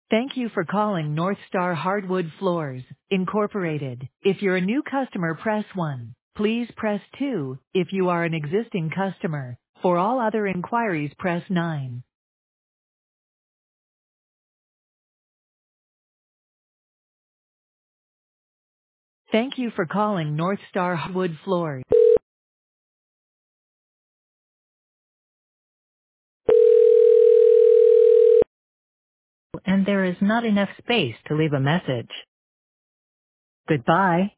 Thank you for calling North Star Hardwood Floors, Incorporated. If you're a new customer, press 1. Please press 2 if you are an existing customer. For all other inquiries, press 9. Thank you for calling North Star Hardwood Floors. And there is not enough space to leave a message. Goodbye.